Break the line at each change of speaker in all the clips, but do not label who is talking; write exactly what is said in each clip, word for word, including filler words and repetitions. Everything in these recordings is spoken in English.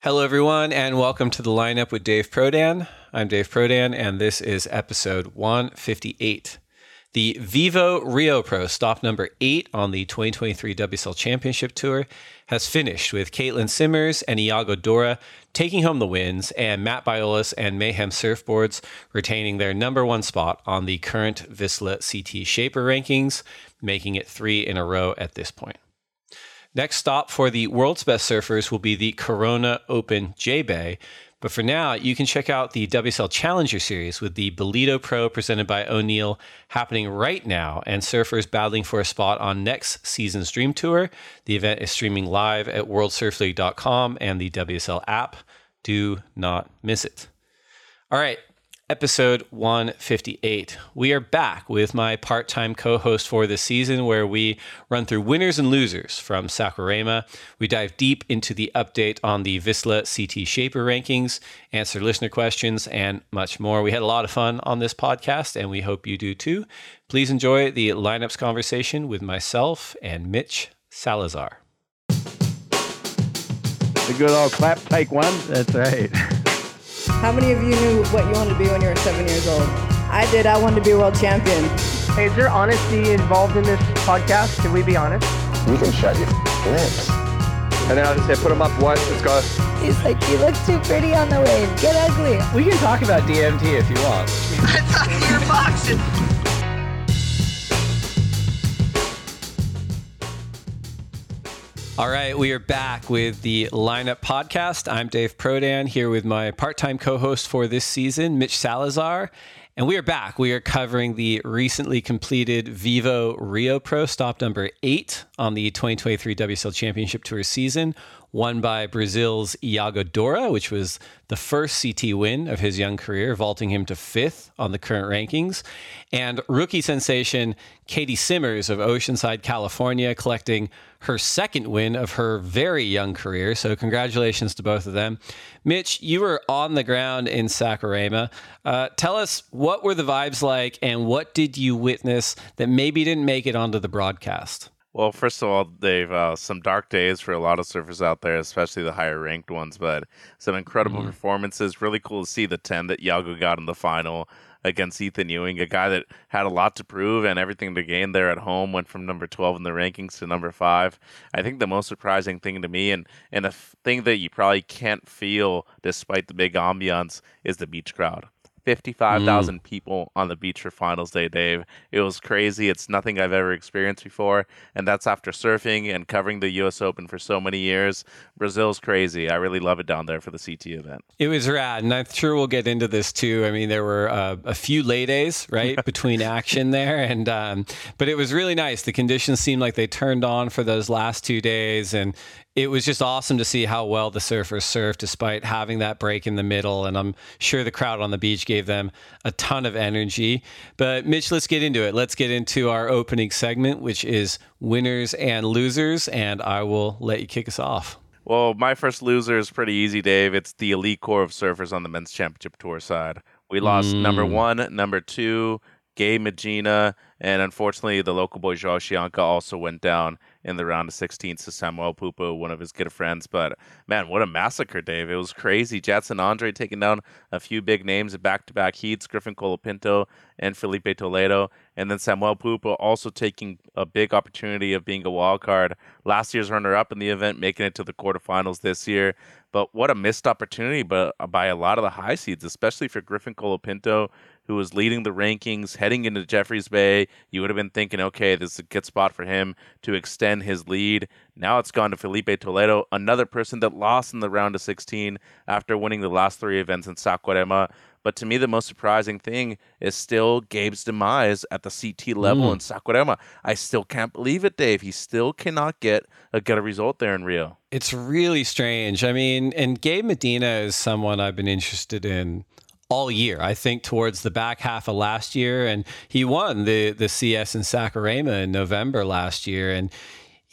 Hello, everyone, and welcome to the lineup with Dave Prodan. I'm Dave Prodan, and this is episode one fifty-eight. The Vivo Rio Pro, stop number eight on the twenty twenty-three W S L Championship Tour, has finished with Caitlin Simmers and Iago Dora taking home the wins, and Matt Biolos and Mayhem Surfboards retaining their number one spot on the current Vissla C T Shaper rankings, making it three in a row at this point. Next stop for the world's best surfers will be the Corona Open J-Bay. But for now, you can check out the W S L Challenger Series with the Bolito Pro presented by O'Neill happening right now, and surfers battling for a spot on next season's Dream Tour. The event is streaming live at world surf league dot com and the W S L app. Do not miss it. All right. Episode one fifty-eight. We are back with my part-time co-host for this season, where we run through winners and losers from Saquarema. We dive deep into the update on the Vissla C T Shaper rankings, answer listener questions, and much more. We had a lot of fun on this podcast, and we hope you do too. Please enjoy the lineups conversation with myself and Mitch Salazar.
The good old clap, take one.
That's right.
How many of you knew what you wanted to be when you were seven years old? I did. I wanted to be a world champion.
Hey, is there honesty involved in this podcast? Can we be honest?
You can shut your lips.
And then I'll just say, put them up once, let's go.
He's like, you look too pretty on the wave. Get ugly.
We can talk about D M T if you want.
I thought you were boxing.
All right, we are back with the Lineup Podcast. I'm Dave Prodan, here with my part-time co-host for this season, Mitch Salazar. And we are back. We are covering the recently completed Vivo Rio Pro, stop number eight on the twenty twenty-three W S L Championship Tour season, won by Brazil's Iago Dora, which was the first C T win of his young career, vaulting him to fifth on the current rankings. And rookie sensation Katie Simmers of Oceanside, California, collecting her second win of her very young career. So congratulations to both of them. Mitch, you were on the ground in Saquarema. Uh, tell us, what were the vibes like, and what did you witness that maybe didn't make it onto the broadcast?
Well, first of all, Dave, uh, some dark days for a lot of surfers out there, especially the higher ranked ones, but some incredible mm-hmm. performances. Really cool to see the ten that Iago got in the final against Ethan Ewing, a guy that had a lot to prove and everything to gain there at home, went from number twelve in the rankings to number five. I think the most surprising thing to me, and, and a thing that you probably can't feel despite the big ambiance, is the beach crowd. fifty-five thousand mm. people on the beach for finals day, Dave. It was crazy. It's nothing I've ever experienced before. And that's after surfing and covering the U S Open for so many years. Brazil's crazy. I really love it down there for the C T event.
It was rad. And I'm sure we'll get into this too. I mean, there were uh, a few lay days, right, between action there. And um, but it was really nice. The conditions seemed like they turned on for those last two days. And it was just awesome to see how well the surfers surfed despite having that break in the middle. And I'm sure the crowd on the beach gave them a ton of energy. But Mitch, let's get into it. Let's get into our opening segment, which is winners and losers. And I will let you kick us off.
Well, my first loser is pretty easy, Dave. It's the elite core of surfers on the men's championship tour side. We lost mm. number one, number two, Gabe Medina, and unfortunately, the local boy Joao Chianca also went down in the round of sixteen to Samuel Pupo, one of his good friends. But man, what a massacre, Dave. It was crazy. Jetson Andre taking down a few big names in back-to-back heats, Griffin Colapinto and Felipe Toledo. And then Samuel Pupo also taking a big opportunity of being a wild card. Last year's runner-up in the event, making it to the quarterfinals this year. But what a missed opportunity but by a lot of the high seeds, especially for Griffin Colapinto, who was leading the rankings heading into Jeffreys Bay. You would have been thinking, okay, this is a good spot for him to extend his lead. Now it's gone to Felipe Toledo, another person that lost in the round of sixteen after winning the last three events in Saquarema. But to me, the most surprising thing is still Gabe's demise at the C T level mm. in Saquarema. I still can't believe it, Dave. He still cannot get a good result there in Rio.
It's really strange. I mean, and Gabe Medina is someone I've been interested in all year, I think towards the back half of last year. And he won the, the C S in Saquarema in November last year. And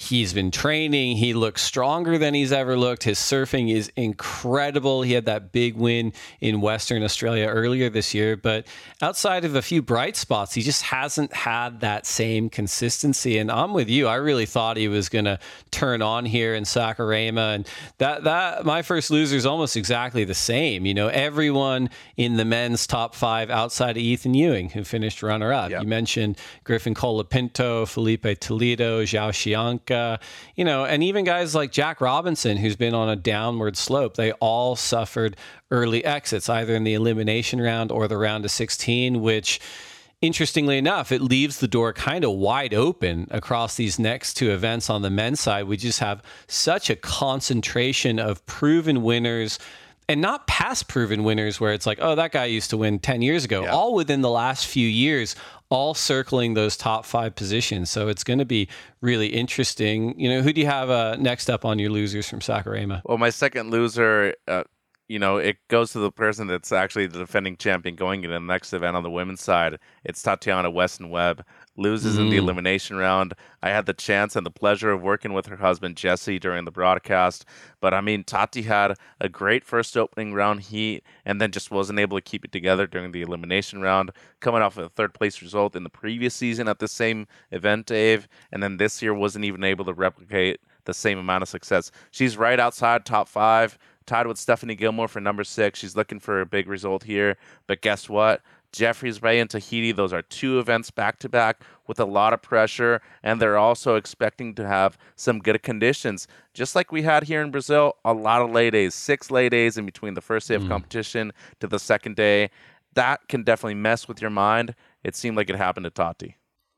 He's been training. He looks stronger than he's ever looked. His surfing is incredible. He had that big win in Western Australia earlier this year. But outside of a few bright spots, he just hasn't had that same consistency. And I'm with you. I really thought he was going to turn on here in Saquarema. And that, that my first loser is almost exactly the same. You know, everyone in the men's top five outside of Ethan Ewing, who finished runner-up. Yep. You mentioned Griffin Colapinto, Felipe Toledo, Zhao Xianca. Uh, you know, and even guys like Jack Robinson, who's been on a downward slope, they all suffered early exits, either in the elimination round or the round of sixteen, which, interestingly enough, it leaves the door kind of wide open across these next two events on the men's side. We just have such a concentration of proven winners, and not past proven winners where it's like, oh, that guy used to win ten years ago, yeah. all within the last few years, all circling those top five positions. So it's going to be really interesting. You know, who do you have uh, next up on your losers from Saquarema?
Well, my second loser, uh, you know, it goes to the person that's actually the defending champion going into the next event on the women's side. It's Tatiana Weston-Webb. Loses mm. in the elimination round. I had the chance and the pleasure of working with her husband, Jesse, during the broadcast. But, I mean, Tati had a great first opening round heat and then just wasn't able to keep it together during the elimination round, coming off of a third-place result in the previous season at the same event, Dave, and then this year wasn't even able to replicate the same amount of success. She's right outside top five, tied with Stephanie Gilmore for number six. She's looking for a big result here. But guess what? Jeffreys Bay and Tahiti, those are two events back-to-back with a lot of pressure, and they're also expecting to have some good conditions. Just like we had here in Brazil, a lot of lay days, six lay days in between the first day of mm. competition to the second day. That can definitely mess with your mind. It seemed like it happened to Tati.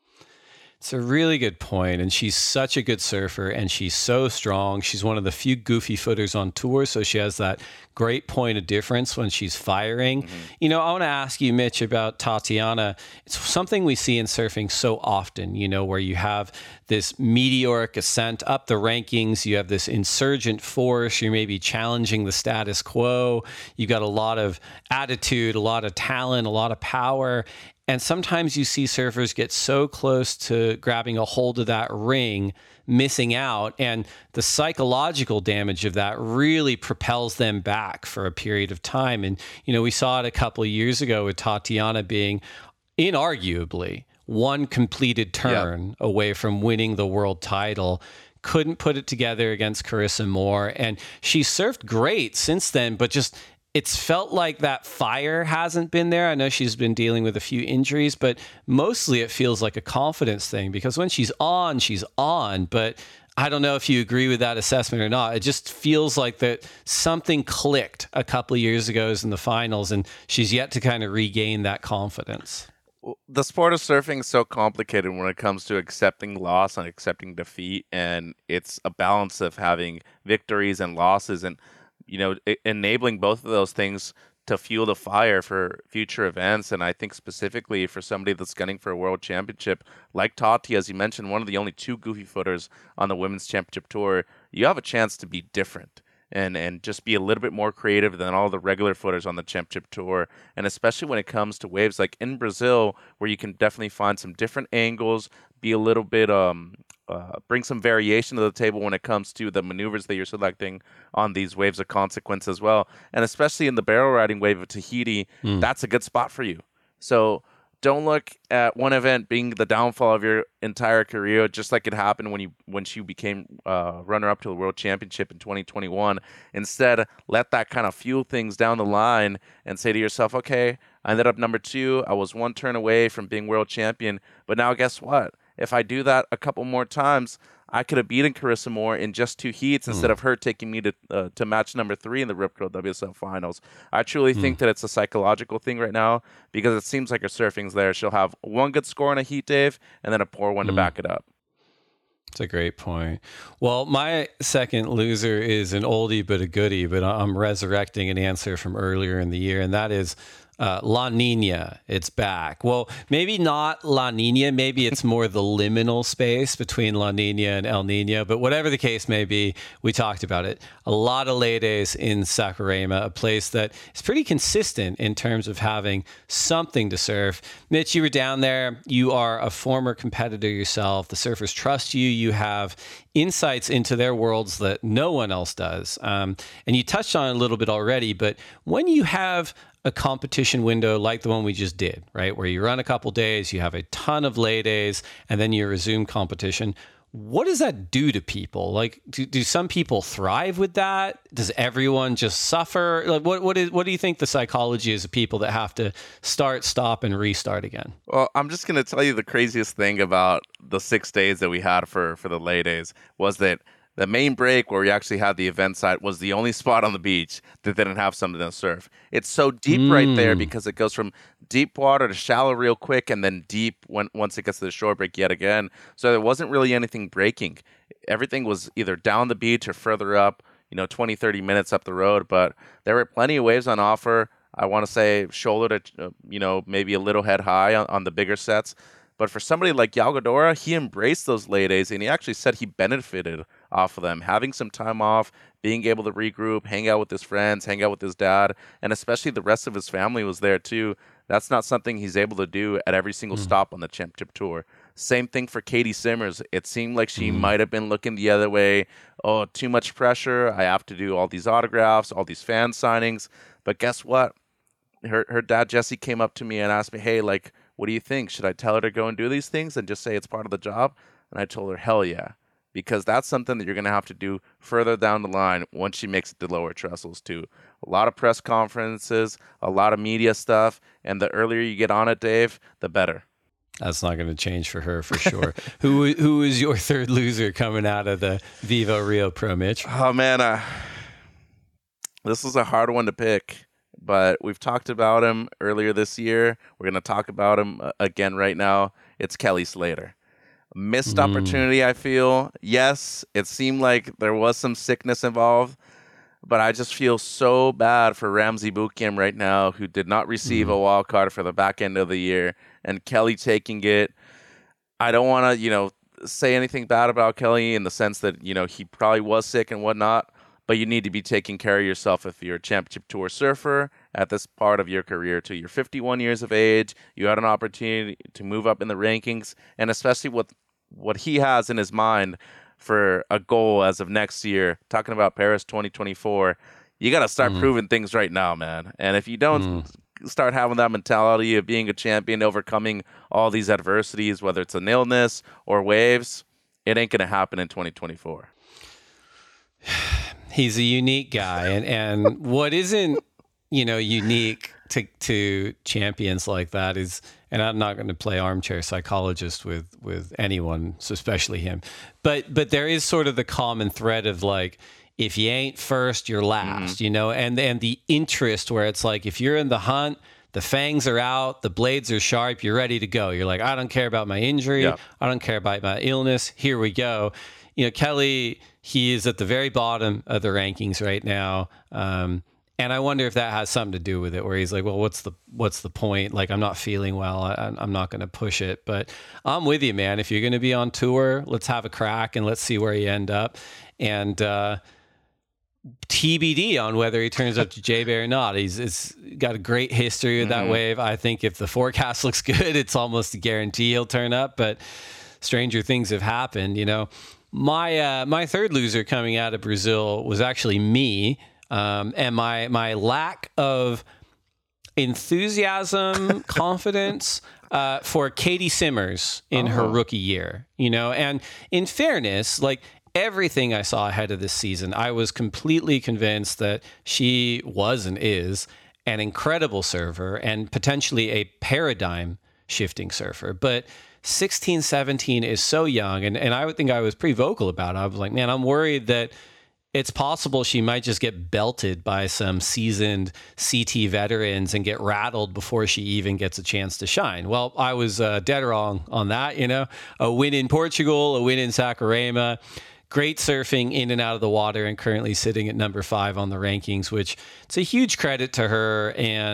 It's a really good point, and she's such a good surfer, and she's so strong. She's one of the few goofy footers on tour, so she has that great point of difference when she's firing. Mm-hmm. You know, I want to ask you, Mitch, about Tatiana. It's something we see in surfing so often, you know, where you have this meteoric ascent up the rankings, you have this insurgent force, you're maybe challenging the status quo, you've got a lot of attitude, a lot of talent, a lot of power. And sometimes you see surfers get so close to grabbing a hold of that ring, missing out, and the psychological damage of that really propels them back for a period of time. And, you know, we saw it a couple of years ago with Tatiana being inarguably one completed turn yep. away from winning the world title. Couldn't put it together against Carissa Moore. And she surfed great since then, but just it's felt like that fire hasn't been there. I know she's been dealing with a few injuries, but mostly it feels like a confidence thing because when she's on, she's on. But I don't know if you agree with that assessment or not. It just feels like that something clicked a couple of years ago in the finals, and she's yet to kind of regain that confidence.
The sport of surfing is so complicated when it comes to accepting loss and accepting defeat, and it's a balance of having victories and losses, and you know, enabling both of those things to fuel the fire for future events. And I think specifically for somebody that's gunning for a world championship, like Tati, as you mentioned, one of the only two goofy footers on the women's championship tour, you have a chance to be different and, and just be a little bit more creative than all the regular footers on the championship tour. And especially when it comes to waves like in Brazil, where you can definitely find some different angles, be a little bit, um, uh, bring some variation to the table when it comes to the maneuvers that you're selecting on these waves of consequence as well. And especially in the barrel riding wave of Tahiti, mm. that's a good spot for you. So don't look at one event being the downfall of your entire career, just like it happened when you when she became uh, runner-up to the World Championship in twenty twenty-one. Instead, let that kind of fuel things down the line and say to yourself, okay, I ended up number two. I was one turn away from being world champion. But now guess what? If I do that a couple more times, I could have beaten Carissa Moore in just two heats mm. instead of her taking me to uh, to match number three in the Rip Curl W S L finals. I truly mm. think that it's a psychological thing right now because it seems like her surfing's there. She'll have one good score in a heat, Dave, and then a poor one mm. to back it up.
It's a great point. Well, my second loser is an oldie but a goodie, but I'm resurrecting an answer from earlier in the year, and that is Uh, La Nina, it's back. Well, maybe not La Nina. Maybe it's more the liminal space between La Nina and El Nino. But whatever the case may be, we talked about it. A lot of lay days in Saquarema, a place that is pretty consistent in terms of having something to surf. Mitch, you were down there. You are a former competitor yourself. The surfers trust you. You have insights into their worlds that no one else does. Um, and you touched on it a little bit already, but when you have a competition window like the one we just did, right, where you run a couple days, you have a ton of lay days, and then you resume competition, what does that do to people? Like, do, do some people thrive with that? Does everyone just suffer? Like, what what is what do you think the psychology is of people that have to start, stop, and restart again?
Well, I'm just going to tell you the craziest thing about the six days that we had for, for the lay days was that the main break where we actually had the event site was the only spot on the beach that didn't have something to surf. It's so deep mm. right there because it goes from deep water to shallow real quick and then deep when once it gets to the shore break yet again. So there wasn't really anything breaking. Everything was either down the beach or further up, you know, twenty, thirty minutes up the road. But there were plenty of waves on offer. I want to say shoulder to, uh, you know, maybe a little head high on, on the bigger sets. But for somebody like Yalgadora, he embraced those lay days, and he actually said he benefited off of them, having some time off, being able to regroup, hang out with his friends, hang out with his dad, and especially the rest of his family was there too. That's not something he's able to do at every single mm. stop on the Championship Tour. Same thing for Katie Simmers. It seemed like she mm. might have been looking the other way. Oh, too much pressure. I have to do all these autographs, all these fan signings. But guess what? Her her dad, Jesse, came up to me and asked me, hey, like, what do you think? Should I tell her to go and do these things and just say it's part of the job? And I told her, hell yeah. Because that's something that you're going to have to do further down the line once she makes it to lower trestles too. A lot of press conferences, a lot of media stuff, and the earlier you get on it, Dave, the better.
That's not going to change for her for sure. who Who is your third loser coming out of the Vivo Rio Pro, Mitch?
Oh, man. Uh, this is a hard one to pick. But we've talked about him earlier this year. We're going to talk about him again right now. It's Kelly Slater. Missed mm. opportunity, I feel. Yes, it seemed like there was some sickness involved, but I just feel so bad for Ramsey Bootcamp right now, who did not receive mm. a wild card for the back end of the year, and Kelly taking it. I don't want to, you know, say anything bad about Kelly in the sense that, you know, he probably was sick and whatnot. But you need to be taking care of yourself if you're a Championship Tour surfer at this part of your career too. You're fifty-one years of age. You had an opportunity to move up in the rankings, and especially with what he has in his mind for a goal as of next year, talking about Paris twenty twenty-four, you got to start mm. proving things right now, man. And if you don't mm. start having that mentality of being a champion, overcoming all these adversities, whether it's an illness or waves, it ain't going to happen in twenty twenty-four.
He's a unique guy, and, and what isn't, you know, unique to to champions like that is, and I'm not going to play armchair psychologist with with anyone, so especially him, but but there is sort of the common thread of like, if you ain't first, you're last, mm-hmm. you know, and and the interest where it's like, if you're in the hunt, the fangs are out, the blades are sharp, you're ready to go. You're like, I don't care about my injury, yeah. I don't care about my illness. Here we go. You know, Kelly, he is at the very bottom of the rankings right now. Um, and I wonder if that has something to do with it, where he's like, well, what's the what's the point? Like, I'm not feeling well. I, I'm not going to push it. But I'm with you, man. If you're going to be on tour, let's have a crack and let's see where you end up. And uh, T B D on whether he turns up to J-Bay or not. He's it's got a great history with that mm-hmm. wave. I think if the forecast looks good, it's almost a guarantee he'll turn up. But stranger things have happened, you know. My uh, my third loser coming out of Brazil was actually me, um, and my my lack of enthusiasm, confidence uh, for Katie Simmers in oh. her rookie year. You know, and in fairness, like everything I saw ahead of this season, I was completely convinced that she was and is an incredible server and potentially a paradigm shifting surfer, but sixteen, seventeen is so young. And, and I would think I was pretty vocal about it. I was like, man, I'm worried that it's possible she might just get belted by some seasoned C T veterans and get rattled before she even gets a chance to shine. Well, I was uh, dead wrong on that. You know, a win in Portugal, a win in Saquarema, great surfing in and out of the water, and currently sitting at number five on the rankings, which it's a huge credit to her. And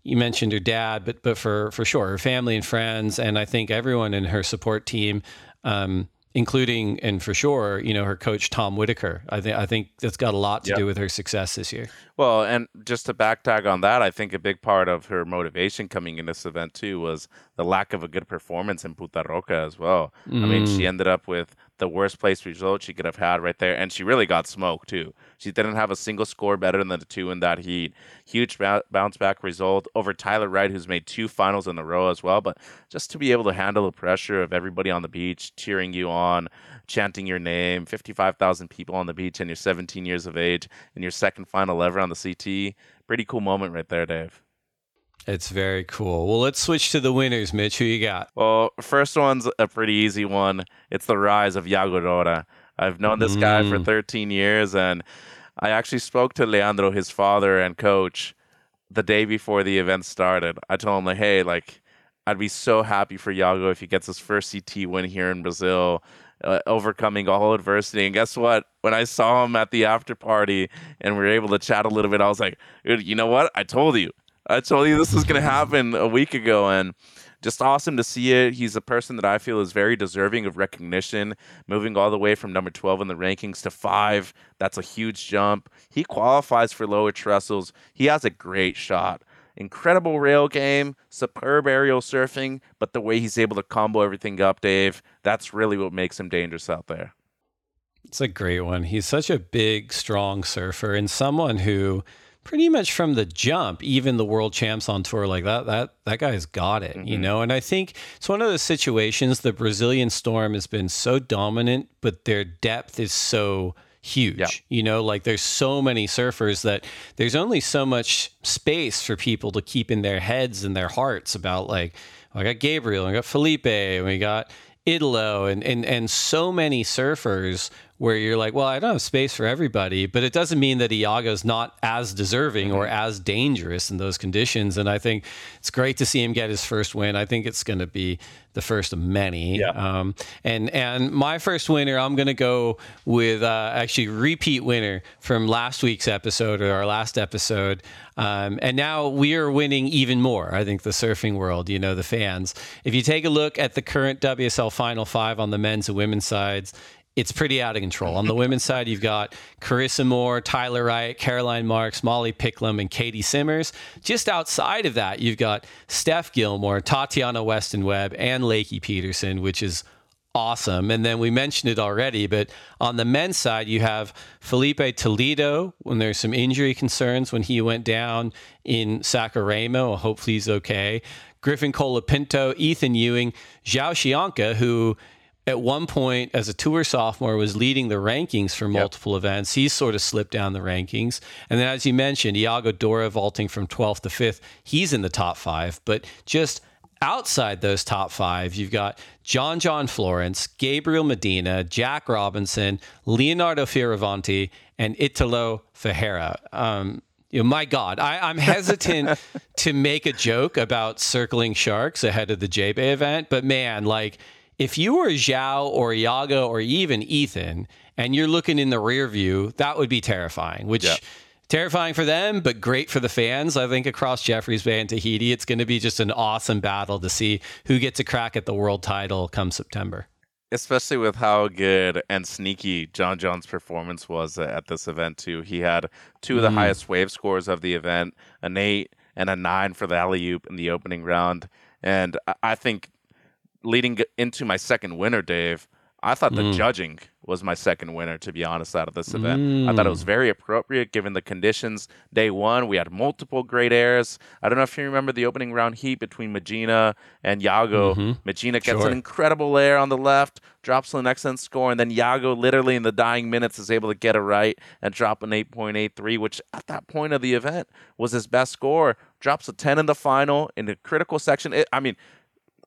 you mentioned her dad, but but for for sure, her family and friends, and I think everyone in her support team, um, including and for sure, you know, her coach Tom Whitaker. I think I think that's got a lot to
Yep.
do with her success this year.
Well, and just to backtag on that, I think a big part of her motivation coming in this event too was the lack of a good performance in Punta Roca as well. I mean, she ended up with the worst place result she could have had right there, and she really got smoked too. She didn't have a single score better than the two in that heat. Huge bou- bounce back result over Tyler Wright, who's made two finals in a row as well. But just to be able to handle the pressure of everybody on the beach cheering you on, chanting your name, fifty-five thousand people on the beach, and you're seventeen years of age, and your second final ever on the C T. Pretty cool moment right there, Dave.
It's very cool. Well, let's switch to the winners, Mitch. Who you got?
Well, first one's a pretty easy one. It's the rise of Yago Rora. I've known this guy for thirteen years, and I actually spoke to Leandro, his father and coach, the day before the event started. I told him, like, hey, like, I'd be so happy for Yago if he gets his first C T win here in Brazil, uh, overcoming all adversity. And guess what? When I saw him at the after party and we were able to chat a little bit, I was like, dude, you know what? I told you. I told you this was going to happen a week ago, and just awesome to see it. He's a person that I feel is very deserving of recognition, moving all the way from number twelve in the rankings to five. That's a huge jump. He qualifies for lower trestles. He has a great shot. Incredible rail game, superb aerial surfing, but the way he's able to combo everything up, Dave, that's really what makes him dangerous out there.
It's a great one. He's such a big, strong surfer and someone who pretty much from the jump, even the world champs on tour like that, that, that guy's got it, mm-hmm. you know? And I think it's one of those situations, the Brazilian Storm has been so dominant, but their depth is so huge, yeah. you know, like there's so many surfers that there's only so much space for people to keep in their heads and their hearts about like, well, I got Gabriel, I got Felipe, and we got Italo, and, and, and so many surfers where you're like, well, I don't have space for everybody, but it doesn't mean that Iago's not as deserving or as dangerous in those conditions. And I think it's great to see him get his first win. I think it's going to be the first of many.
Yeah.
Um, and, and my first winner, I'm going to go with uh, actually repeat winner from last week's episode or our last episode. Um, and now we are winning even more. I think the surfing world, you know, the fans, if you take a look at the current W S L Final Five on the men's and women's sides, it's pretty out of control. On the women's side, you've got Carissa Moore, Tyler Wright, Caroline Marks, Molly Picklum, and Katie Simmers. Just outside of that, you've got Steph Gilmore, Tatiana Weston Webb, and Lakey Peterson, which is awesome. And then we mentioned it already, but on the men's side, you have Felipe Toledo when there's some injury concerns when he went down in Saquarema. Hopefully he's okay. Griffin Colapinto, Ethan Ewing, Zhao Xianca, who at one point, as a tour sophomore, was leading the rankings for multiple yep. events. He's sort of slipped down the rankings. And then, as you mentioned, Iago Dora vaulting from twelfth to fifth. He's in the top five. But just outside those top five, you've got John John Florence, Gabriel Medina, Jack Robinson, Leonardo Fioravanti, and Italo Ferreira. Um, you know, my God, I, I'm hesitant to make a joke about circling sharks ahead of the J-Bay event. But man, like, if you were Zhao or Iago or even Ethan and you're looking in the rear view, that would be terrifying, which yeah. terrifying for them, but great for the fans. I think across Jeffreys Bay and Tahiti, it's going to be just an awesome battle to see who gets a crack at the world title come September.
Especially with how good and sneaky John John's performance was at this event, too. He had two of the mm. highest wave scores of the event, an eight and a nine for the alley-oop in the opening round. And I think leading into my second winner, Dave, I thought the mm. judging was my second winner, to be honest, out of this event. Mm. I thought it was very appropriate given the conditions. Day one, we had multiple great airs. I don't know if you remember the opening round heat between Magina and Yago. Mm-hmm. Magina gets
sure.
an incredible air on the left, drops an excellent score, and then Yago literally in the dying minutes is able to get it right and drop an eight point eight three, which at that point of the event was his best score. Drops a ten in the final in the critical section. It, I mean,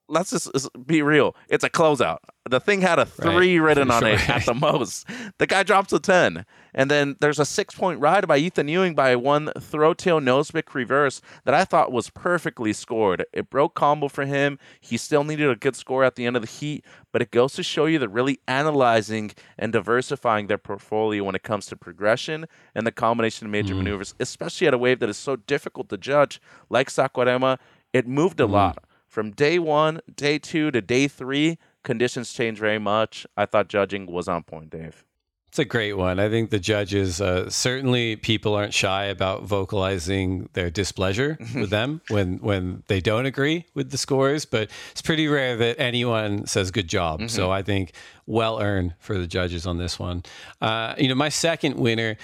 let's just be real. It's a closeout. The thing had a three right, written on sure. it at the most. The guy drops a ten. And then there's a six-point ride by Ethan Ewing by one throw-tail nose-pick reverse that I thought was perfectly scored. It broke combo for him. He still needed a good score at the end of the heat, but it goes to show you they're really analyzing and diversifying their portfolio when it comes to progression and the combination of major mm. maneuvers, especially at a wave that is so difficult to judge, like Saquarema. It moved a mm. lot. From day one, day two to day three, conditions change very much. I thought judging was on point, Dave.
It's a great one. I think the judges, uh, certainly people aren't shy about vocalizing their displeasure with them when, when they don't agree with the scores, but it's pretty rare that anyone says good job. Mm-hmm. So I think well earned for the judges on this one. Uh, you know, my second winner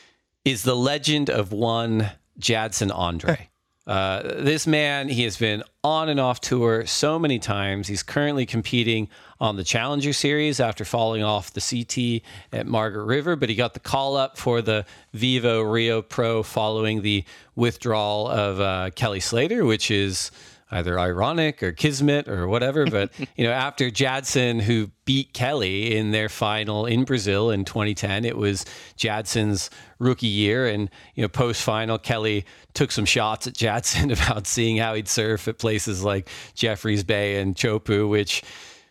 is the legend of one Jadson Andre. Uh, this man, he has been on and off tour so many times. He's currently competing on the Challenger Series after falling off the C T at Margaret River, but he got the call up for the Vivo Rio Pro following the withdrawal of uh, Kelly Slater, which is either ironic or kismet or whatever. But, you know, after Jadson, who beat Kelly in their final in Brazil in twenty ten, it was Jadson's rookie year. And, you know, post-final, Kelly took some shots at Jadson about seeing how he'd surf at places like Jeffreys Bay and Chopu, which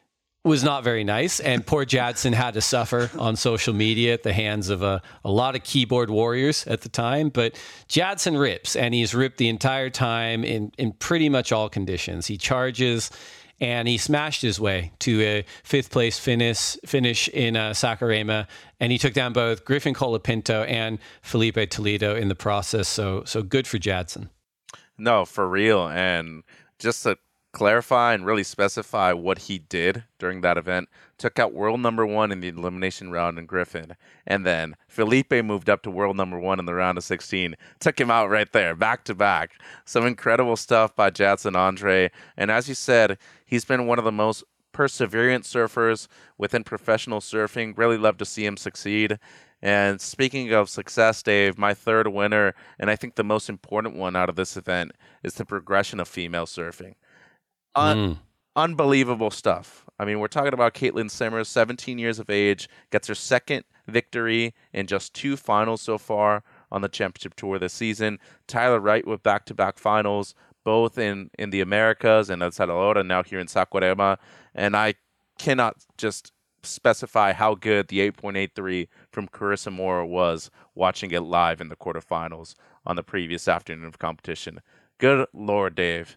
was not very nice. And poor Jadson had to suffer on social media at the hands of a, a lot of keyboard warriors at the time. But Jadson rips, and he's ripped the entire time in, in pretty much all conditions. He charges, and he smashed his way to a fifth place finish, finish in uh, Saquarema. And he took down both Griffin Colapinto and Felipe Toledo in the process. So, so good for Jadson.
No, for real. And just to clarify and really specify what he did during that event, took out world number one in the elimination round in Griffin, and then Felipe moved up to world number one in the round of sixteen, took him out right there, back to back. Some incredible stuff by Jadson Andre, and as you said, he's been one of the most perseverant surfers within professional surfing. Really love to see him succeed. And speaking of success, Dave, my third winner, and I think the most important one out of this event, is the progression of female surfing. Un- mm. Unbelievable stuff. I mean, we're talking about Caitlin Simmers, seventeen years of age, gets her second victory in just two finals so far on the championship tour this season. Tyler Wright with back-to-back finals, both in, in the Americas and outside of Lora, now here in Saquarema. And I cannot just specify how good the eight point eight three from Carissa Moore was watching it live in the quarterfinals on the previous afternoon of competition. Good Lord, Dave.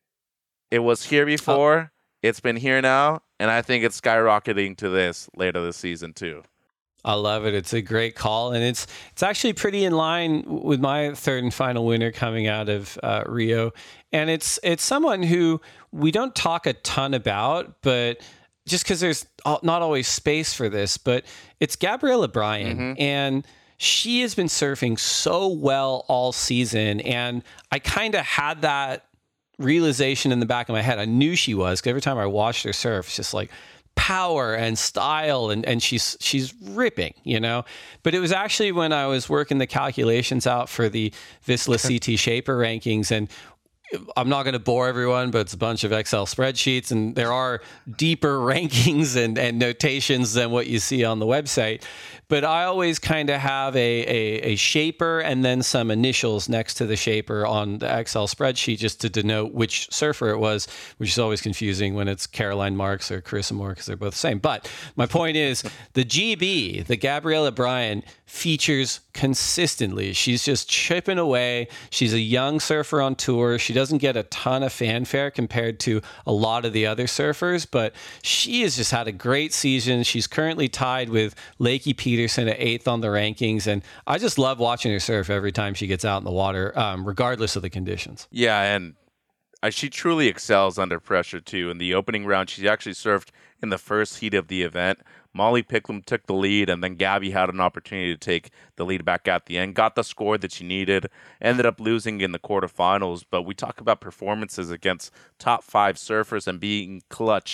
It was here before, it's been here now, and I think it's skyrocketing to this later this season too.
I love it. It's a great call, and it's it's actually pretty in line with my third and final winner coming out of uh, Rio. And it's it's someone who we don't talk a ton about, but just because there's not always space for this, but it's Gabriella Bryan, mm-hmm. and she has been surfing so well all season, and I kind of had that realization in the back of my head. I knew she was, because every time I watched her surf, it's just like power and style, and, and she's she's ripping, you know. But it was actually when I was working the calculations out for the Vissla C T Shaper rankings, and I'm not going to bore everyone, but it's a bunch of Excel spreadsheets, and there are deeper rankings and, and notations than what you see on the website. But I always kind of have a, a, a shaper and then some initials next to the shaper on the Excel spreadsheet just to denote which surfer it was, which is always confusing when it's Caroline Marks or Carissa Moore because they're both the same. But my point is, the G B, the Gabriella Bryan, features consistently. She's just chipping away. She's a young surfer on tour. She doesn't get a ton of fanfare compared to a lot of the other surfers, but she has just had a great season. She's currently tied with Lakey Peterson at eighth on the rankings, and I just love watching her surf every time she gets out in the water, um, regardless of the conditions.
Yeah, and uh, she truly excels under pressure, too. In the opening round, she actually surfed in the first heat of the event. Molly Picklum took the lead, and then Gabby had an opportunity to take the lead back at the end, got the score that she needed, ended up losing in the quarterfinals. But we talk about performances against top five surfers and being clutch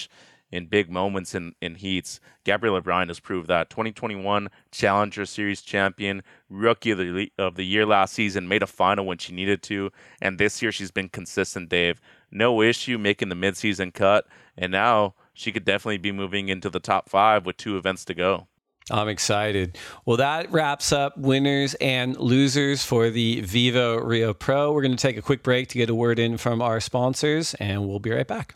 in big moments in, in heats. Gabriela Bryan has proved that. twenty twenty-one Challenger Series champion, rookie of the, of the year last season, made a final when she needed to, and this year she's been consistent, Dave. No issue making the midseason cut, and now she could definitely be moving into the top five with two events to go.
I'm excited. Well, that wraps up winners and losers for the Vivo Rio Pro. We're going to take a quick break to get a word in from our sponsors, and we'll be right back.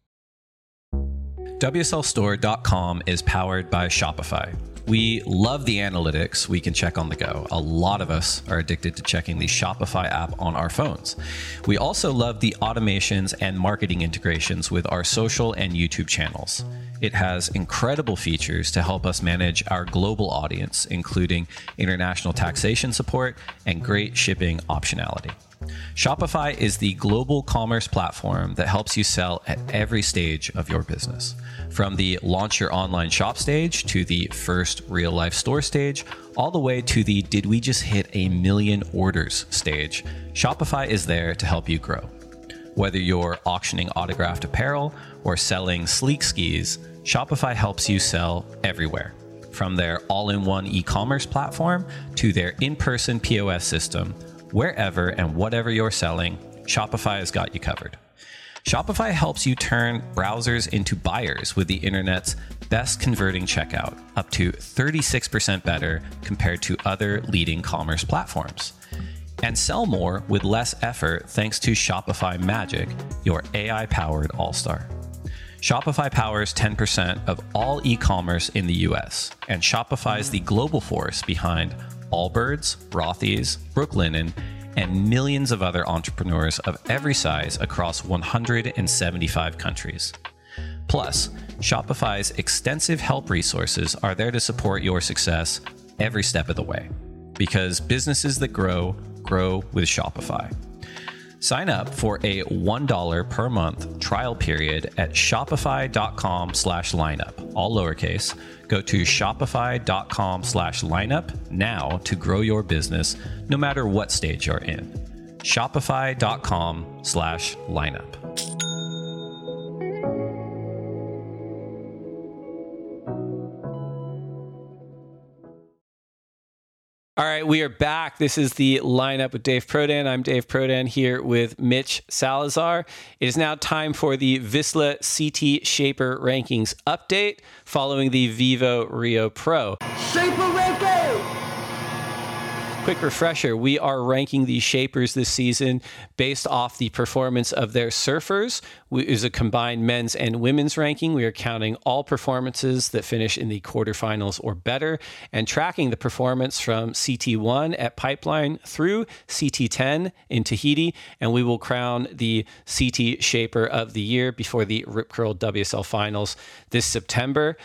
W S L store dot com is powered by Shopify. We love the analytics we can check on the go. A lot of us are addicted to checking the Shopify app on our phones. We also love the automations and marketing integrations with our social and YouTube channels. It has incredible features to help us manage our global audience, including international taxation support and great shipping optionality. Shopify is the global commerce platform that helps you sell at every stage of your business. From the launch your online shop stage to the first real life store stage, all the way to the did we just hit a million orders stage, Shopify is there to help you grow. Whether you're auctioning autographed apparel or selling sleek skis, Shopify helps you sell everywhere. From their all-in-one e-commerce platform to their in-person P O S system, wherever and whatever you're selling, Shopify has got you covered. Shopify helps you turn browsers into buyers with the internet's best converting checkout, up to thirty-six percent better compared to other leading commerce platforms. And sell more with less effort thanks to Shopify Magic, your A I-powered all-star. Shopify powers ten percent of all e-commerce in the U S, and Shopify is the global force behind Allbirds, Rothy's, Brooklinen, and millions of other entrepreneurs of every size across one hundred seventy-five countries. Plus, Shopify's extensive help resources are there to support your success every step of the way. Because businesses that grow, grow with Shopify. Sign up for a one dollar per month trial period at shopify.com slash lineup, all lowercase. Go to shopify.com slash lineup now to grow your business no matter what stage you're in. Shopify.com slash lineup. All right, we are back. This is the lineup with Dave Prodan. I'm Dave Prodan here with Mitch Salazar. It is now time for the Vissla C T Shaper Rankings update following the Vivo Rio Pro.
Shaper ranking!
Quick refresher, we are ranking the Shapers this season based off the performance of their surfers. It is a combined men's and women's ranking. We are counting all performances that finish in the quarterfinals or better and tracking the performance from C T one at Pipeline through C T ten in Tahiti, and we will crown the C T Shaper of the Year before the Rip Curl W S L Finals this September.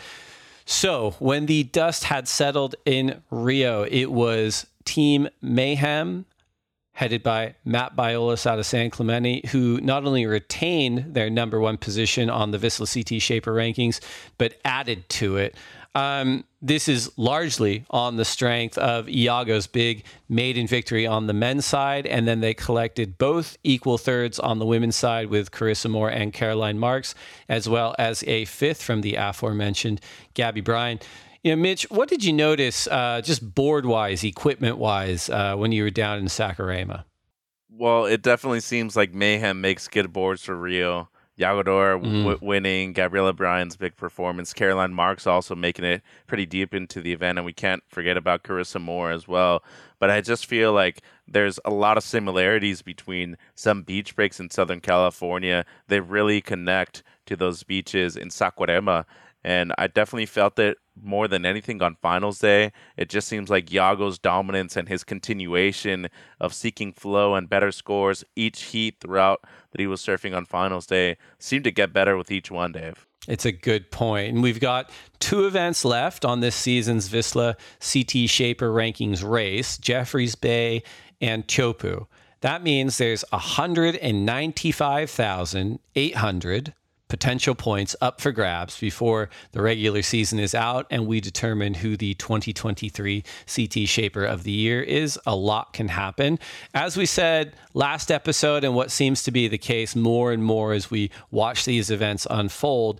So when the dust had settled in Rio, it was Team Mayhem, headed by Matt Biolos out of San Clemente, who not only retained their number one position on the Vissla C T Shaper rankings, but added to it. Um, this is largely on the strength of Iago's big maiden victory on the men's side, and then they collected both equal thirds on the women's side with Carissa Moore and Caroline Marks, as well as a fifth from the aforementioned Gabby Bryan. You know, Mitch, what did you notice uh, just board-wise, equipment-wise, uh, when you were down in Saquarema?
Well, it definitely seems like Mayhem makes good boards for Rio. Iago Dora mm. w- winning, Gabriela Bryan's big performance, Caroline Marks also making it pretty deep into the event, and we can't forget about Carissa Moore as well. But I just feel like there's a lot of similarities between some beach breaks in Southern California. They really connect to those beaches in Saquarema. And I definitely felt it more than anything on finals day. It just seems like Iago's dominance and his continuation of seeking flow and better scores each heat throughout that he was surfing on finals day seemed to get better with each one, Dave.
It's a good point. And we've got two events left on this season's Vissla C T Shaper Rankings race, Jeffreys Bay and Teahupo'o. That means there's one hundred ninety-five thousand eight hundred potential points up for grabs before the regular season is out and we determine who the twenty twenty-three C T Shaper of the Year is. A lot can happen. As we said last episode, and what seems to be the case more and more as we watch these events unfold,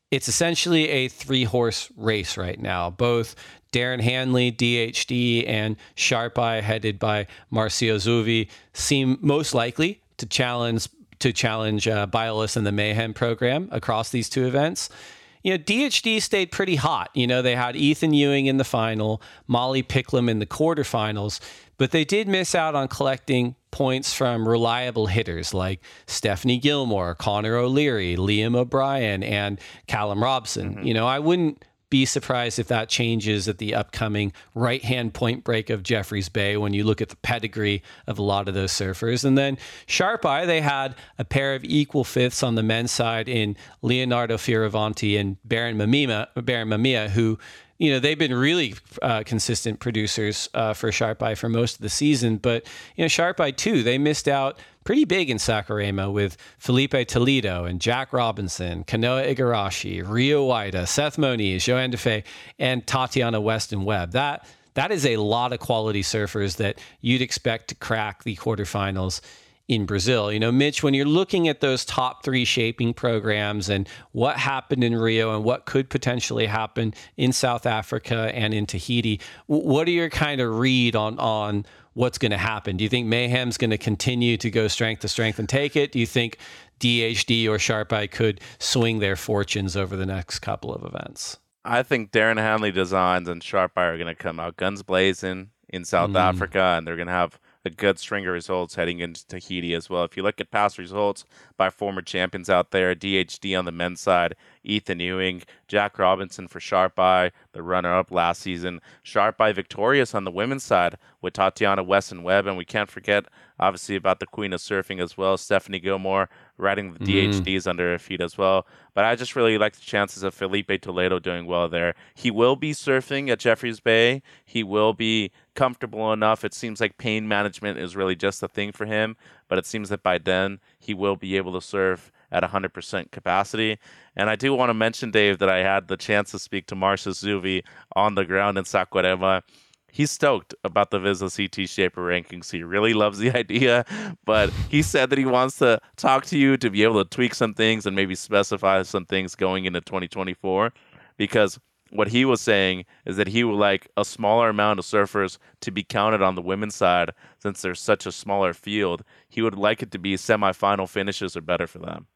it's essentially a three-horse race right now. Both Darren Hanley, D H D, and Sharp Eye, headed by Marcio Zuvi, seem most likely to challenge to challenge uh, Biolis in the Mayhem program across these two events. You know, D H D stayed pretty hot. You know, they had Ethan Ewing in the final, Molly Picklum in the quarterfinals, but they did miss out on collecting points from reliable hitters like Stephanie Gilmore, Connor O'Leary, Liam O'Brien, and Callum Robson. Mm-hmm. You know, I wouldn't be surprised if that changes at the upcoming right-hand point break of Jeffreys Bay when you look at the pedigree of a lot of those surfers. And then Sharp Eye, they had a pair of equal fifths on the men's side in Leonardo Fioravanti and Baron Mamiya, Baron Mamiya, who, you know, they've been really uh, consistent producers uh, for Sharp Eye for most of the season. But, you know, Sharp Eye, too, they missed out pretty big in Saquarema with Felipe Toledo and Jack Robinson, Kanoa Igarashi, Rio Waida, Seth Moniz, Joanne Defay, and Tatiana Weston Webb. That that is a lot of quality surfers that you'd expect to crack the quarterfinals in Brazil. You know, Mitch, when you're looking at those top three shaping programs and what happened in Rio and what could potentially happen in South Africa and in Tahiti, what are your kind of read on on what's going to happen? Do you think Mayhem's going to continue to go strength to strength and take it? Do you think D H D or Sharp Eye could swing their fortunes over the next couple of events?
I think Darren Hanley Designs and Sharp Eye are going to come out guns blazing in South mm. Africa, and they're going to have a good string of results heading into Tahiti as well. If you look at past results by former champions out there, D H D on the men's side, Ethan Ewing, Jack Robinson for Sharp Eye, the runner-up last season. Sharp Eye victorious on the women's side with Tatiana Weston Webb, and we can't forget, obviously, about the queen of surfing as well, Stephanie Gilmore, riding the mm. D H Ds under her feet as well. But I just really like the chances of Felipe Toledo doing well there. He will be surfing at Jeffreys Bay. He will be comfortable enough. It seems like pain management is really just a thing for him, but it seems that by then he will be able to surf at one hundred percent capacity. And I do want to mention, Dave, that I had the chance to speak to Marcio Zuvi on the ground in Saquarema. He's stoked about the Vizsla C T Shaper rankings. He really loves the idea, but he said that he wants to talk to you to be able to tweak some things and maybe specify some things going into twenty twenty-four, because what he was saying is that he would like a smaller amount of surfers to be counted on the women's side since there's such a smaller field. He would like it to be semifinal finishes or better for them.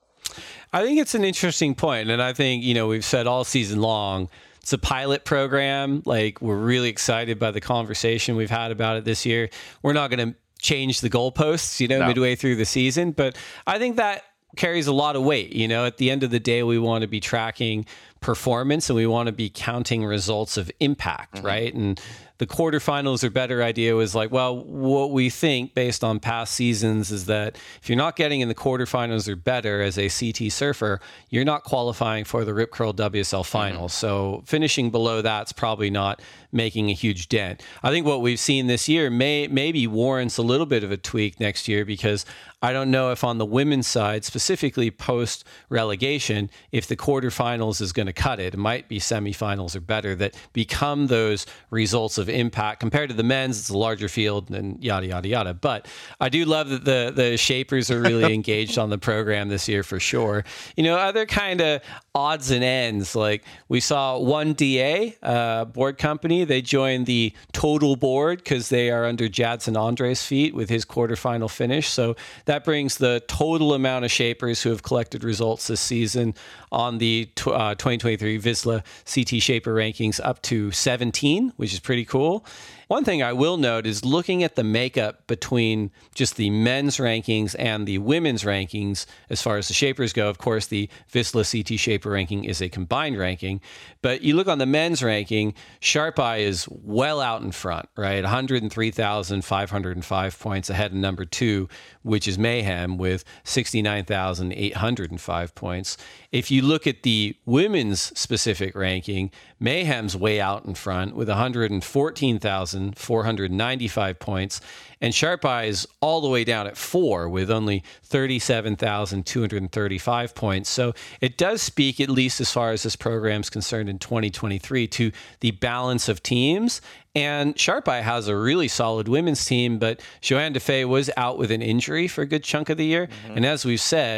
I think it's an interesting point, and I think, you know, we've said all season long, it's a pilot program. Like, we're really excited by the conversation we've had about it this year. We're not going to change the goalposts, you know, no. midway through the season, but I think that carries a lot of weight. You know, at the end of the day, we want to be tracking performance and we want to be counting results of impact, mm-hmm. right? And the quarterfinals or better idea was like, well, what we think based on past seasons is that if you're not getting in the quarterfinals or better as a C T surfer, you're not qualifying for the Rip Curl W S L finals. Mm-hmm. So finishing below that's probably not making a huge dent. I think what we've seen this year may maybe warrants a little bit of a tweak next year, because I don't know if on the women's side, specifically post relegation, if the quarterfinals is going to cut it. It might be semifinals or better that become those results of impact. Compared to the men's, it's a larger field and yada, yada, yada. But I do love that the, the Shapers are really engaged on the program this year for sure. You know, other kind of odds and ends, like we saw one D A uh, board company, they joined the total board because they are under Jadson Andre's feet with his quarterfinal finish. So that brings the total amount of Shapers who have collected results this season on the uh, twenty twenty-three Vizsla C T Shaper rankings up to seventeen, which is pretty cool. One thing I will note is looking at the makeup between just the men's rankings and the women's rankings as far as the Shapers go. Of course, the Vizsla C T Shaper ranking is a combined ranking, but you look on the men's ranking, Sharp Eye is well out in front, right? one hundred three thousand five hundred five points ahead of number two, which is Mayhem with sixty-nine thousand eight hundred five points. If you look at the women's specific ranking, Mayhem's way out in front with one hundred fourteen thousand four hundred ninety-five points, and Sharp Eye is all the way down at four with only thirty-seven thousand two hundred thirty-five points. So it does speak, at least as far as this program is concerned in twenty twenty-three, to the balance of teams. And Sharp Eye has a really solid women's team, but Joanne Defay was out with an injury for a good chunk of the year. Mm-hmm. And as we've said,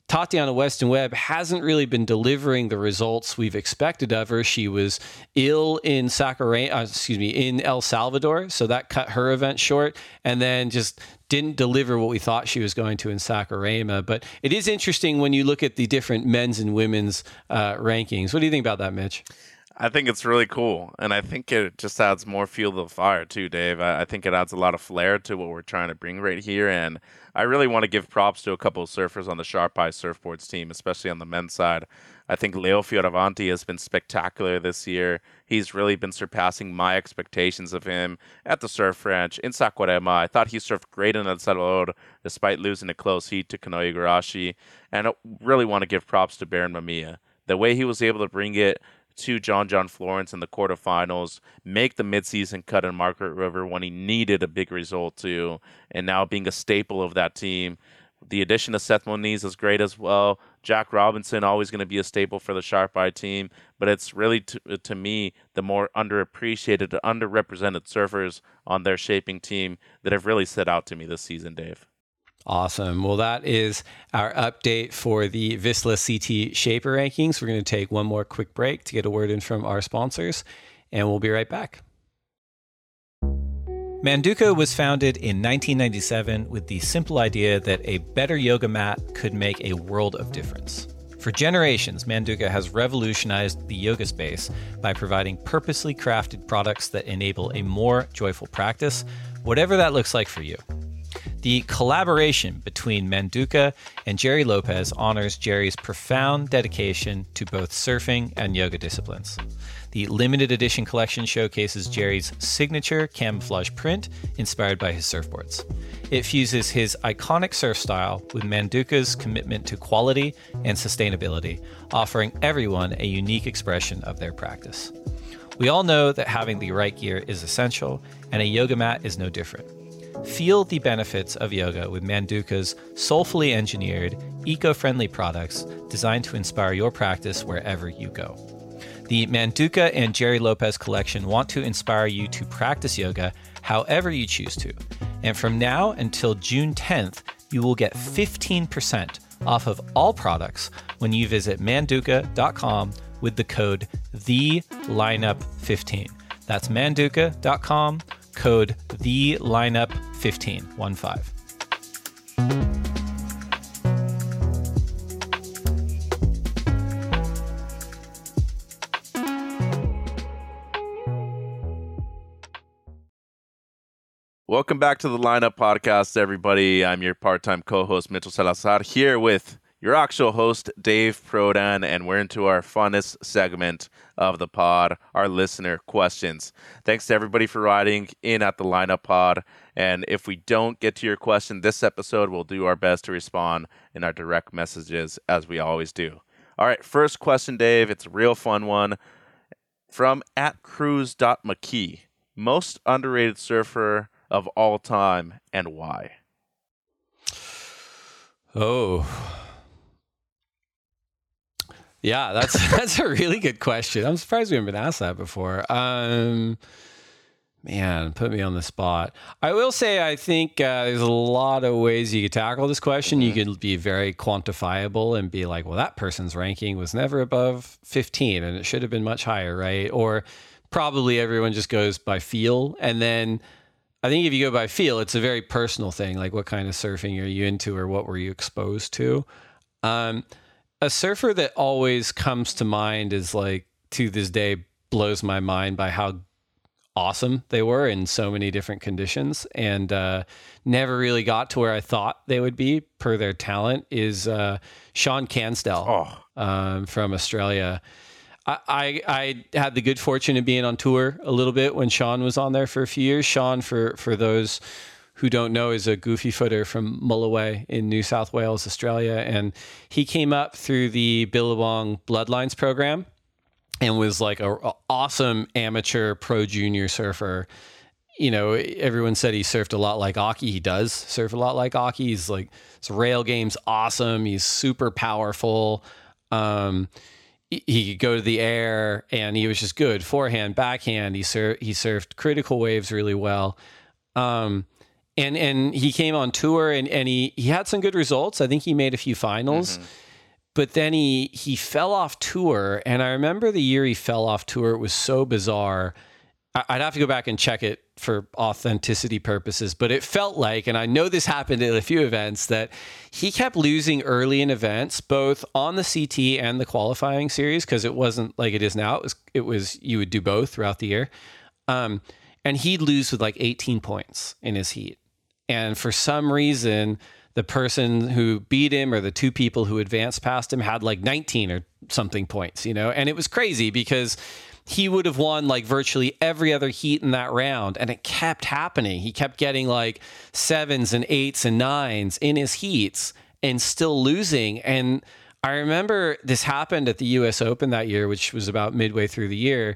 Tatiana Weston Webb hasn't really been delivering the results we've expected of her. She was ill in Saccare- uh, excuse me, in El Salvador, so that cut her event short, and then just didn't deliver what we thought she was going to in Saquarema. But it is interesting when you look at the different men's and women's uh, rankings. What do you think about that, Mitch?
I think it's really cool, and I think it just adds more fuel to the fire too, Dave. I, I think it adds a lot of flair to what we're trying to bring right here, and I really want to give props to a couple of surfers on the Sharp Eye Surfboards team, especially on the men's side. I think Leo Fioravanti has been spectacular this year. He's really been surpassing my expectations of him at the Surf Ranch in Saquarema. I thought he surfed great in El Salvador, despite losing a close heat to Kanoe Igarashi, and I really want to give props to Baron Mamiya. The way he was able to bring it to John John Florence in the quarterfinals, make the midseason cut in Margaret River when he needed a big result too, and now being a staple of that team. The addition of Seth Moniz is great as well. Jack Robinson, always going to be a staple for the Sharp Eye team, but it's really, to, to me, the more underappreciated, underrepresented surfers on their shaping team that have really stood out to me this season, Dave.
Awesome. Well, that is our update for the Vissla C T Shaper rankings. We're going to take one more quick break to get a word in from our sponsors, and we'll be right back. Manduka was founded in nineteen ninety-seven with the simple idea that a better yoga mat could make a world of difference. For generations, Manduka has revolutionized the yoga space by providing purposely crafted products that enable a more joyful practice, whatever that looks like for you. The collaboration between Manduka and Jerry Lopez honors Jerry's profound dedication to both surfing and yoga disciplines. The limited edition collection showcases Jerry's signature camouflage print inspired by his surfboards. It fuses his iconic surf style with Manduka's commitment to quality and sustainability, offering everyone a unique expression of their practice. We all know that having the right gear is essential, and a yoga mat is no different. Feel the benefits of yoga with Manduka's soulfully engineered, eco-friendly products designed to inspire your practice wherever you go. The Manduka and Jerry Lopez collection want to inspire you to practice yoga however you choose to. And from now until June tenth, you will get fifteen percent off of all products when you visit manduka dot com with the code the lineup fifteen. That's manduka dot com. Code the lineup fifteen, one five.
Welcome back to the Lineup Podcast, everybody. I'm your part-time co-host, Mitchell Salazar, here with your actual host, Dave Prodan, and we're into our funnest segment of the pod, our listener questions. Thanks to everybody for writing in at the Lineup Pod, and if we don't get to your question this episode, we'll do our best to respond in our direct messages, as we always do. All right, first question, Dave. It's a real fun one. From at cruise dot mckee. Most underrated surfer of all time, and why?
Oh, yeah, that's that's a really good question. I'm surprised we haven't been asked that before. Um, man, put me on the spot. I will say I think uh, there's a lot of ways you could tackle this question. Mm-hmm. You could be very quantifiable and be like, well, that person's ranking was never above fifteen and it should have been much higher, right? Or probably everyone just goes by feel. And then I think if you go by feel, it's a very personal thing. Like, what kind of surfing are you into, or what were you exposed to? Um, a surfer that always comes to mind is, like, to this day, blows my mind by how awesome they were in so many different conditions, and uh, never really got to where I thought they would be per their talent, is uh, Sean Cansdell
oh.
um, from Australia. I, I I had the good fortune of being on tour a little bit when Sean was on there for a few years. Sean, for, for those who don't know, is a goofy footer from Mulloway in New South Wales, Australia. And he came up through the Billabong Bloodlines program and was like a, a awesome amateur pro junior surfer. You know, everyone said he surfed a lot like Aki. He does surf a lot like Aki. He's like, his rail game's awesome. He's super powerful. Um, He could go to the air, and he was just good. Forehand, backhand. He sur- he surfed critical waves really well. Um, And and he came on tour and, and he, he had some good results. I think he made a few finals. Mm-hmm. But then he he fell off tour. And I remember the year he fell off tour, it was so bizarre. I, I'd have to go back and check it for authenticity purposes. But it felt like, and I know this happened at a few events, that he kept losing early in events, both on the C T and the qualifying series, because it wasn't like it is now. It was, it was you would do both throughout the year. Um, and he'd lose with like eighteen points in his heat. And for some reason, the person who beat him or the two people who advanced past him had like nineteen or something points, you know? And it was crazy because he would have won like virtually every other heat in that round. And it kept happening. He kept getting like sevens and eights and nines in his heats and still losing. And I remember this happened at the U S Open that year, which was about midway through the year.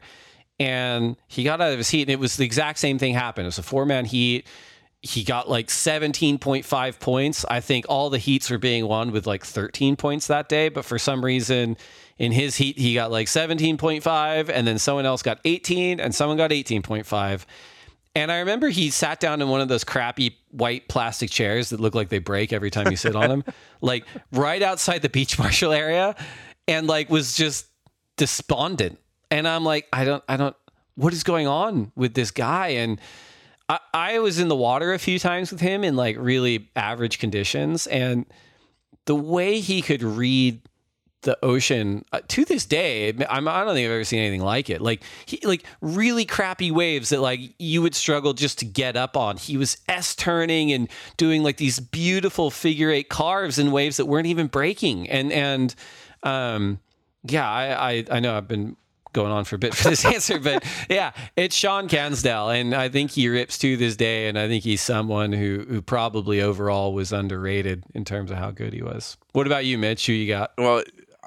And he got out of his heat and it was the exact same thing happened. It was a four-man heat. He got like seventeen point five points. I think all the heats were being won with like thirteen points that day. But for some reason in his heat, he got like seventeen point five and then someone else got eighteen and someone got eighteen point five. And I remember he sat down in one of those crappy white plastic chairs that look like they break every time you sit on them, like right outside the beach marshal area, and like was just despondent. And I'm like, I don't, I don't, what is going on with this guy? And I, I was in the water a few times with him in like really average conditions, and the way he could read the ocean uh, to this day, I'm, I don't think I've ever seen anything like it. Like he, like really crappy waves that like you would struggle just to get up on. He was S turning and doing like these beautiful figure eight carves in waves that weren't even breaking. And and um, yeah, I, I I know I've been going on for a bit for this answer, but yeah, it's Sean Cansdale, and I think he rips to this day, and I think he's someone who who probably overall was underrated in terms of how good he was. What about you, Mitch? Who you got?
Well,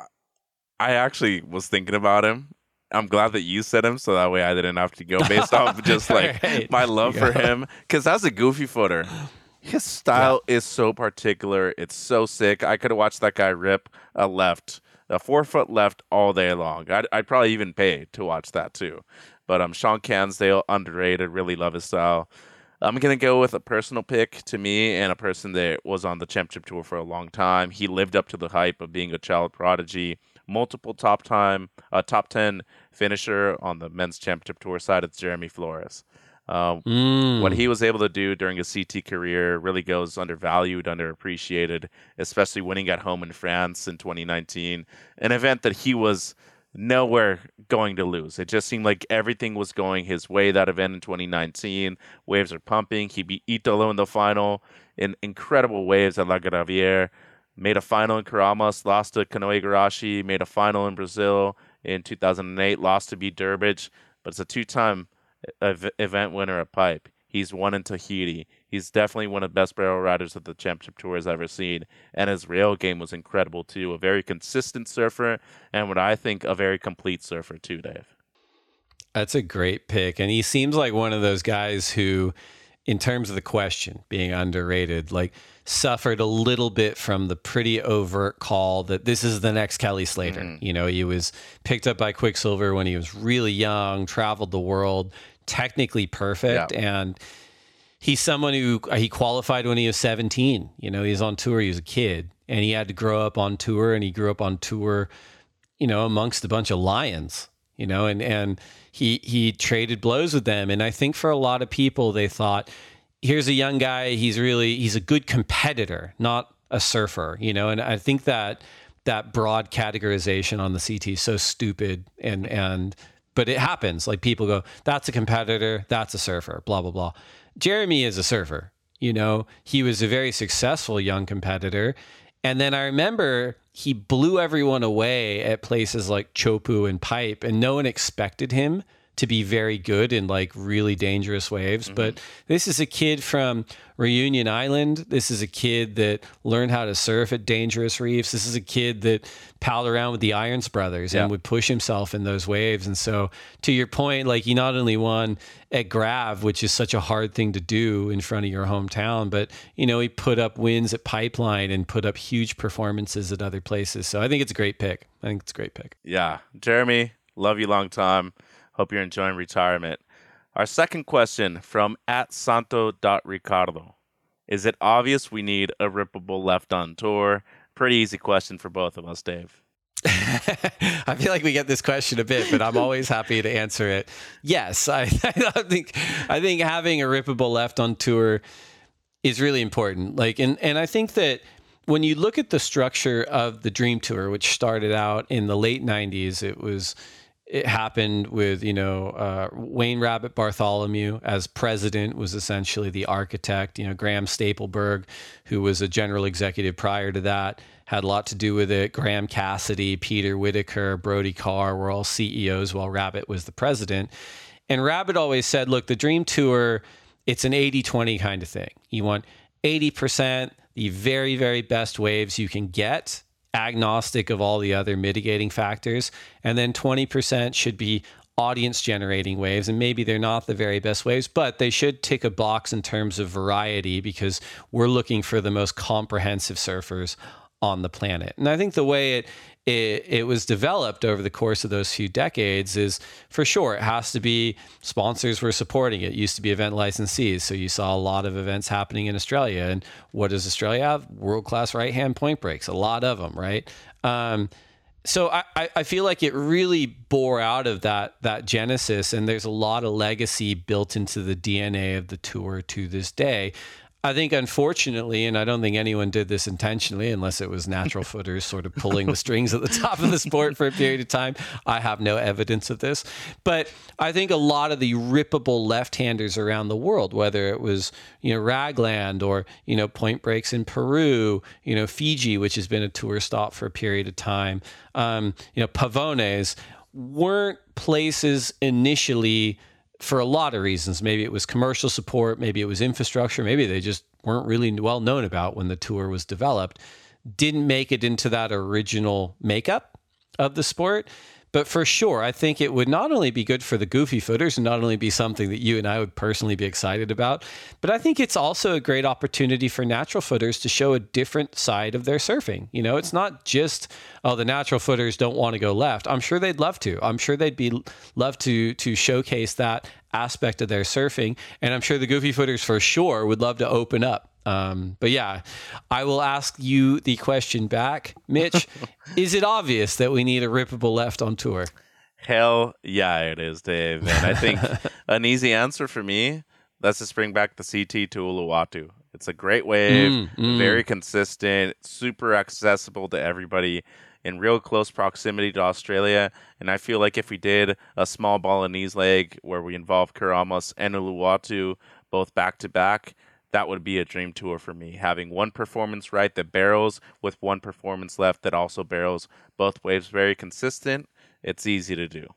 I actually was thinking about him. I'm glad that you said him, so that way I didn't have to go based off just like right. my love for him, because that's a goofy footer. His style yeah. is so particular. It's so sick. I could have watched that guy rip a left. A four foot left all day long. I'd, I'd probably even pay to watch that too. But um, Sean Cansdale, underrated. Really love his style. I'm going to go with a personal pick to me and a person that was on the championship tour for a long time. He lived up to the hype of being a child prodigy. Multiple top time, uh, top ten finisher on the men's championship tour side. It's Jeremy Flores. Uh, mm. What he was able to do during his C T career really goes undervalued, underappreciated, especially winning at home in France in twenty nineteen, an event that he was nowhere going to lose. It just seemed like everything was going his way that event in twenty nineteen. Waves are pumping. He beat Italo in the final in incredible waves at La Gravière, made a final in Karamas, lost to Kanoe Igarashi, made a final in Brazil in two thousand eight, lost to beat Durbridge, but it's a two-time event winner at Pipe. He's won in Tahiti. He's definitely one of the best barrel riders that the championship tour has ever seen. And his rail game was incredible too. A very consistent surfer, and what I think a very complete surfer too, Dave.
That's a great pick. And he seems like one of those guys who, in terms of the question being underrated, like suffered a little bit from the pretty overt call that this is the next Kelly Slater. Mm. You know, he was picked up by Quicksilver when he was really young, traveled the world, technically perfect. Yeah. And he's someone who he qualified when he was seventeen. You know, he was on tour. He was a kid and he had to grow up on tour, and he grew up on tour, you know, amongst a bunch of lions, you know, and, and he, he traded blows with them. And I think for a lot of people, they thought, here's a young guy. He's really, he's a good competitor, not a surfer, you know? And I think that that broad categorization on the C T is so stupid, and, and, but it happens. Like people go, that's a competitor, that's a surfer, blah, blah, blah. Jeremy is a surfer, you know, he was a very successful young competitor. And then I remember he blew everyone away at places like Chopu and Pipe, and no one expected him to be very good in like really dangerous waves. Mm-hmm. But this is a kid from Reunion Island. This is a kid that learned how to surf at dangerous reefs. This is a kid that palled around with the Irons brothers yeah. and would push himself in those waves. And so to your point, like he not only won at Grav, which is such a hard thing to do in front of your hometown, but you know, he put up wins at Pipeline and put up huge performances at other places. So I think it's a great pick. I think it's a great pick.
Yeah. Jeremy, love you long time. Hope you're enjoying retirement. Our second question from at santo dot ricardo. Is it obvious we need a rippable left on tour? Pretty easy question for both of us, Dave.
I feel like we get this question a bit, but I'm always happy to answer it. Yes, I, I think I think having a rippable left on tour is really important. Like, and and I think that when you look at the structure of the Dream Tour, which started out in the late nineties, it was it happened with, you know, uh, Wayne Rabbit Bartholomew as president was essentially the architect. You know, Graham Stapleberg, who was a general executive prior to that, had a lot to do with it. Graham Cassidy, Peter Whitaker, Brody Carr were all C E Os while Rabbit was the president. And Rabbit always said, look, the Dream Tour, it's an eighty twenty kind of thing. You want eighty percent, the very, very best waves you can get, agnostic of all the other mitigating factors. And then twenty percent should be audience generating waves. And maybe they're not the very best waves, but they should tick a box in terms of variety because we're looking for the most comprehensive surfers on the planet. And I think the way it, it it was developed over the course of those few decades is, for sure, it has to be sponsors were supporting it. It used to be event licensees. So you saw a lot of events happening in Australia. And what does Australia have? World-class right-hand point breaks, a lot of them, right? Um, so I, I feel like it really bore out of that that genesis, and there's a lot of legacy built into the D N A of the tour to this day. I think, unfortunately, and I don't think anyone did this intentionally, unless it was natural footers sort of pulling the strings at the top of the sport for a period of time. I have no evidence of this. But I think a lot of the rippable left-handers around the world, whether it was, you know, Ragland or, you know, point breaks in Peru, you know, Fiji, which has been a tour stop for a period of time, um, you know, Pavones, weren't places initially for a lot of reasons. Maybe it was commercial support, maybe it was infrastructure, maybe they just weren't really well known about when the tour was developed, didn't make it into that original makeup of the sport. But for sure, I think it would not only be good for the goofy footers and not only be something that you and I would personally be excited about, but I think it's also a great opportunity for natural footers to show a different side of their surfing. You know, it's not just, oh, the natural footers don't want to go left. I'm sure they'd love to. I'm sure they'd be love to to showcase that aspect of their surfing. And I'm sure the goofy footers for sure would love to open up. Um, but yeah, I will ask you the question back, Mitch. Is it obvious that we need a rippable left on tour?
Hell yeah, it is, Dave. And I think an easy answer for me, let's just bring back the C T to Uluwatu. It's a great wave, mm, mm. very consistent, super accessible to everybody, in real close proximity to Australia. And I feel like if we did a small Balinese leg where we involve Keramos and Uluwatu both back to back, that would be a dream tour for me. Having one performance right that barrels with one performance left that also barrels, both waves very consistent. It's easy to do.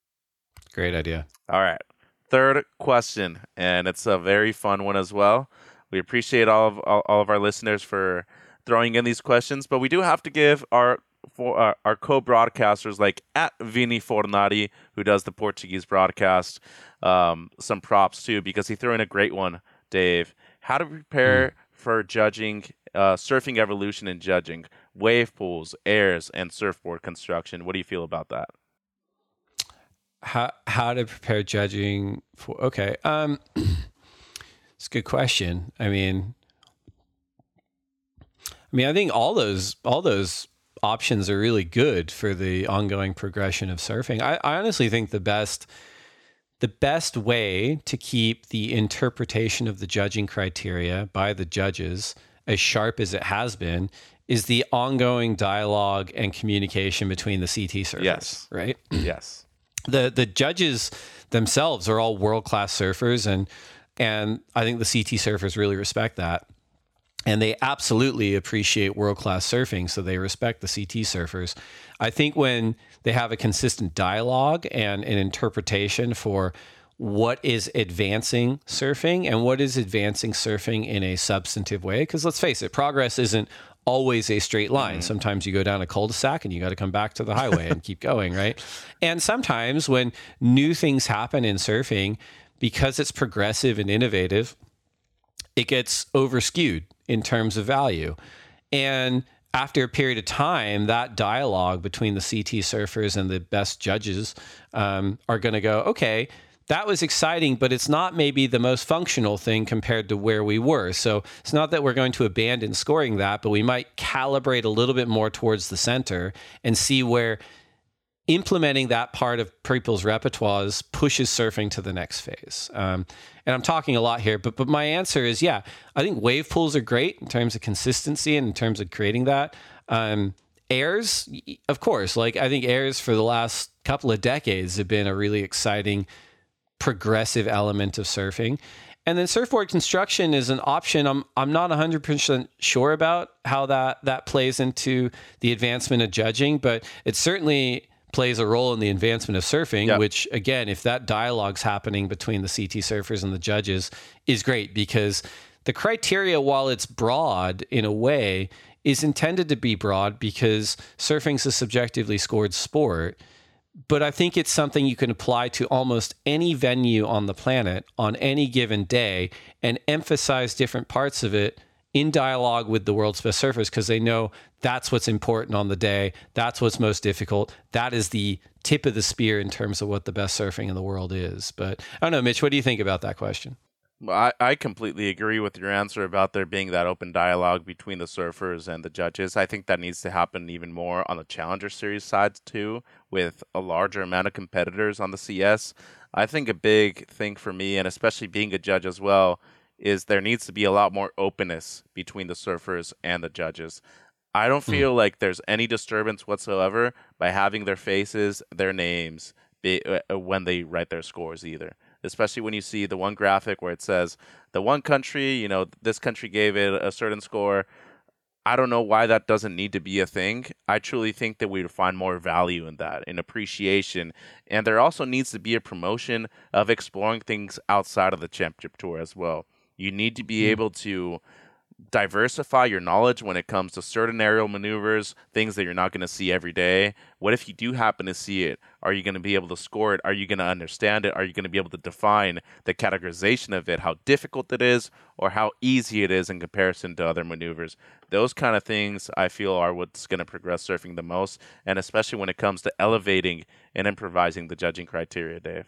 Great idea.
All right. Third question, and it's a very fun one as well. We appreciate all of all, all of our listeners for throwing in these questions, but we do have to give our for our, our co-broadcasters like at Vini Fornari, who does the Portuguese broadcast, um, some props too, because he threw in a great one, Dave. How to prepare mm. for judging, uh, surfing evolution and judging, wave pools, airs, and surfboard construction. What do you feel about that?
How how to prepare judging for, okay. Um, it's a good question. I mean, I mean, I think all those, all those options are really good for the ongoing progression of surfing. I, I honestly think the best, The best way to keep the interpretation of the judging criteria by the judges as sharp as it has been is the ongoing dialogue and communication between the C T surfers.
Yes.
Right?
Yes.
The the judges themselves are all world-class surfers, and and I think the C T surfers really respect that. And they absolutely appreciate world-class surfing, so they respect the C T surfers. I think when they have a consistent dialogue and an interpretation for what is advancing surfing and what is advancing surfing in a substantive way, because let's face it, progress isn't always a straight line. Mm-hmm. Sometimes you go down a cul-de-sac and you got to come back to the highway and keep going, right? And sometimes when new things happen in surfing, because it's progressive and innovative, it gets over-skewed in terms of value. And after a period of time, that dialogue between the C T surfers and the best judges um, are going to go, okay, that was exciting, but it's not maybe the most functional thing compared to where we were. So it's not that we're going to abandon scoring that, but we might calibrate a little bit more towards the center and see where implementing that part of people's repertoires pushes surfing to the next phase. Um, and I'm talking a lot here, but but my answer is, yeah, I think wave pools are great in terms of consistency and in terms of creating that. Um, airs, of course, like I think airs for the last couple of decades have been a really exciting, progressive element of surfing. And then surfboard construction is an option. I'm I'm not one hundred percent sure about how that, that plays into the advancement of judging, but it certainly plays a role in the advancement of surfing, yep. which, again, if that dialogue's happening between the C T surfers and the judges, is great, because the criteria, while it's broad in a way, is intended to be broad because surfing's a subjectively scored sport. But I think it's something you can apply to almost any venue on the planet on any given day and emphasize different parts of it in dialogue with the world's best surfers, because they know that's what's important on the day. That's what's most difficult. That is the tip of the spear in terms of what the best surfing in the world is. But I don't know, Mitch, what do you think about that question?
Well, I, I completely agree with your answer about there being that open dialogue between the surfers and the judges. I think that needs to happen even more on the Challenger Series side too, with a larger amount of competitors on the C S. I think a big thing for me, and especially being a judge as well, is there needs to be a lot more openness between the surfers and the judges. I don't feel mm. like there's any disturbance whatsoever by having their faces, their names, be, uh, when they write their scores either. Especially when you see the one graphic where it says the one country, you know, this country gave it a certain score. I don't know why that doesn't need to be a thing. I truly think that we would find more value in that, in appreciation. And there also needs to be a promotion of exploring things outside of the championship tour as well. You need to be mm. able to diversify your knowledge when it comes to certain aerial maneuvers, things that you're not going to see every day. What if you do happen to see it? Are you going to be able to score it? Are you going to understand it? Are you going to be able to define the categorization of it, how difficult it is, or how easy it is in comparison to other maneuvers? Those kind of things I feel are what's going to progress surfing the most, and especially when it comes to elevating and improvising the judging criteria, Dave.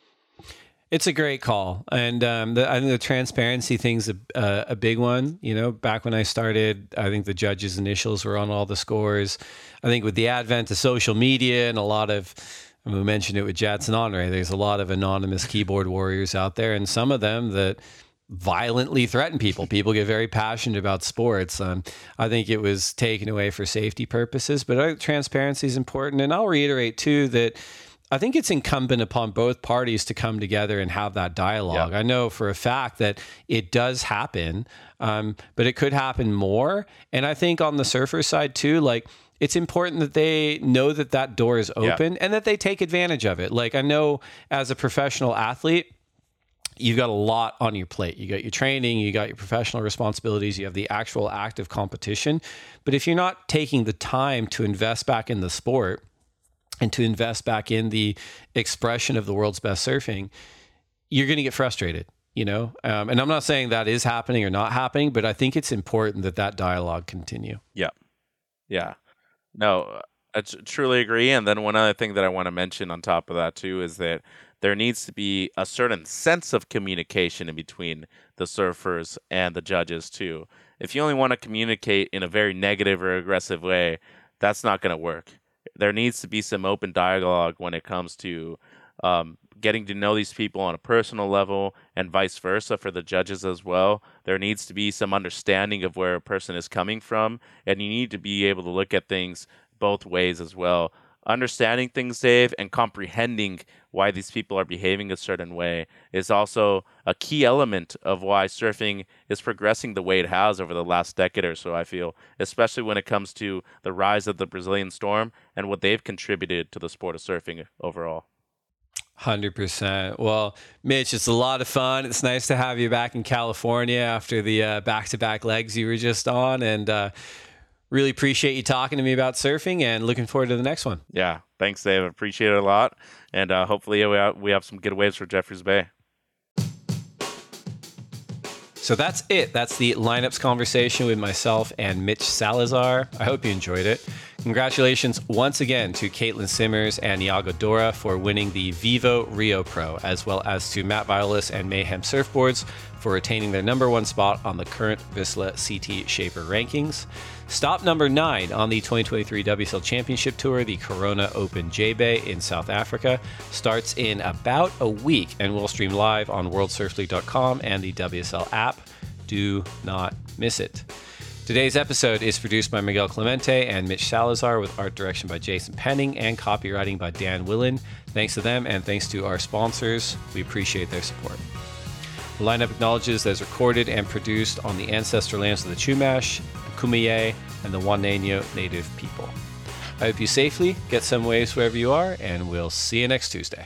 It's a great call. And um, the, I think the transparency thing's a, uh, a big one. You know, back when I started, I think the judges' initials were on all the scores. I think with the advent of social media and a lot of, and we mentioned it with Jadson Honore, there's a lot of anonymous keyboard warriors out there, and some of them that violently threaten people. People get very passionate about sports. Um, I think it was taken away for safety purposes, but I think transparency is important. And I'll reiterate, too, that I think it's incumbent upon both parties to come together and have that dialogue. Yeah. I know for a fact that it does happen, um, but it could happen more. And I think on the surfer side too, like it's important that they know that that door is open yeah. and that they take advantage of it. Like I know as a professional athlete, you've got a lot on your plate. You got your training, you got your professional responsibilities, you have the actual active competition. But if you're not taking the time to invest back in the sport, and to invest back in the expression of the world's best surfing, you're going to get frustrated, you know? Um, and I'm not saying that is happening or not happening, but I think it's important that that dialogue continue.
Yeah. Yeah. No, I t- truly agree. And then one other thing that I want to mention on top of that too is that there needs to be a certain sense of communication in between the surfers and the judges too. If you only want to communicate in a very negative or aggressive way, that's not going to work. There needs to be some open dialogue when it comes to um, getting to know these people on a personal level and vice versa for the judges as well. There needs to be some understanding of where a person is coming from, and you need to be able to look at things both ways as well. Understanding things, Dave, and comprehending why these people are behaving a certain way is also a key element of why surfing is progressing the way it has over the last decade or so, I feel, especially when it comes to the rise of the Brazilian Storm and what they've contributed to the sport of surfing overall.
one hundred percent. Well, Mitch, it's a lot of fun. It's nice to have you back in California after the uh, back-to-back legs you were just on, and uh, really appreciate you talking to me about surfing and looking forward to the next one.
Yeah. Thanks, Dave. Appreciate it a lot. And uh, hopefully we have, we have some good waves for Jeffreys Bay.
So that's it. That's the lineups conversation with myself and Mitch Salazar. I hope you enjoyed it. Congratulations once again to Caitlin Simmers and Iago Dora for winning the Vivo Rio Pro, as well as to Matt Violas and Mayhem Surfboards for retaining their number one spot on the current Vissla C T Shaper rankings. Stop number nine on the twenty twenty-three W S L Championship Tour, the Corona Open J-Bay in South Africa, starts in about a week and will stream live on world surf league dot com and the W S L app. Do not miss it. Today's episode is produced by Miguel Clemente and Mitch Salazar, with art direction by Jason Penning and copywriting by Dan Willen. Thanks to them, and thanks to our sponsors. We appreciate their support. The lineup acknowledges that it's recorded and produced on the ancestral lands of the Chumash, the Kumeyaay, and the Wanenyo Native people. I hope you safely get some waves wherever you are, and we'll see you next Tuesday.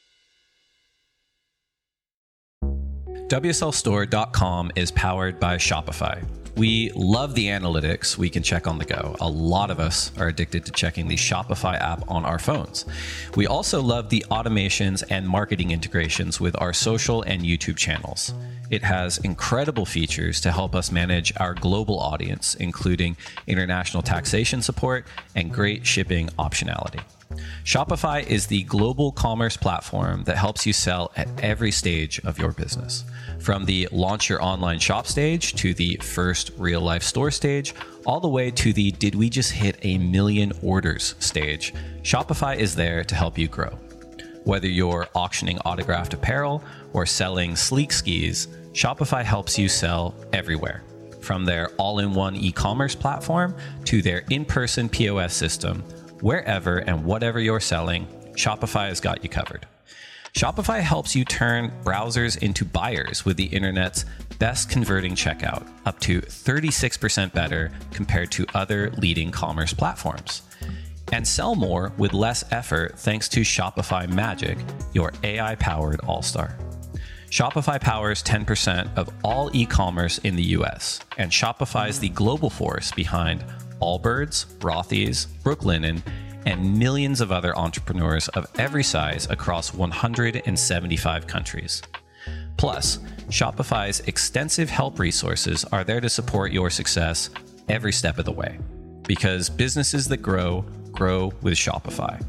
W S L store dot com is powered by Shopify. We love the analytics we can check on the go. A lot of us are addicted to checking the Shopify app on our phones. We also love the automations and marketing integrations with our social and YouTube channels. It has incredible features to help us manage our global audience, including international taxation support and great shipping optionality. Shopify is the global commerce platform that helps you sell at every stage of your business. From the launch your online shop stage to the first real life store stage, all the way to the did we just hit a million orders stage, Shopify is there to help you grow. Whether you're auctioning autographed apparel or selling sleek skis, Shopify helps you sell everywhere. From their all-in-one e-commerce platform to their in-person P O S system, wherever and whatever you're selling, Shopify has got you covered. Shopify helps you turn browsers into buyers with the internet's best converting checkout, up to thirty-six percent better compared to other leading commerce platforms. And sell more with less effort thanks to Shopify Magic, your A I-powered all-star. Shopify powers ten percent of all e-commerce in the U S, and Shopify is the global force behind Allbirds, Rothy's, Brooklinen, and millions of other entrepreneurs of every size across one hundred seventy-five countries. Plus, Shopify's extensive help resources are there to support your success every step of the way. Because businesses that grow, grow with Shopify.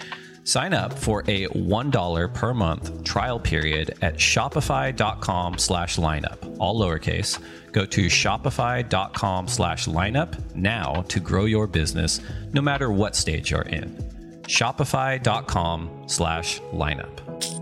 Sign up for a one dollar per month trial period at shopify.com slash lineup, all lowercase. Go to shopify.com slash lineup now to grow your business no matter what stage you're in. Shopify.com slash lineup.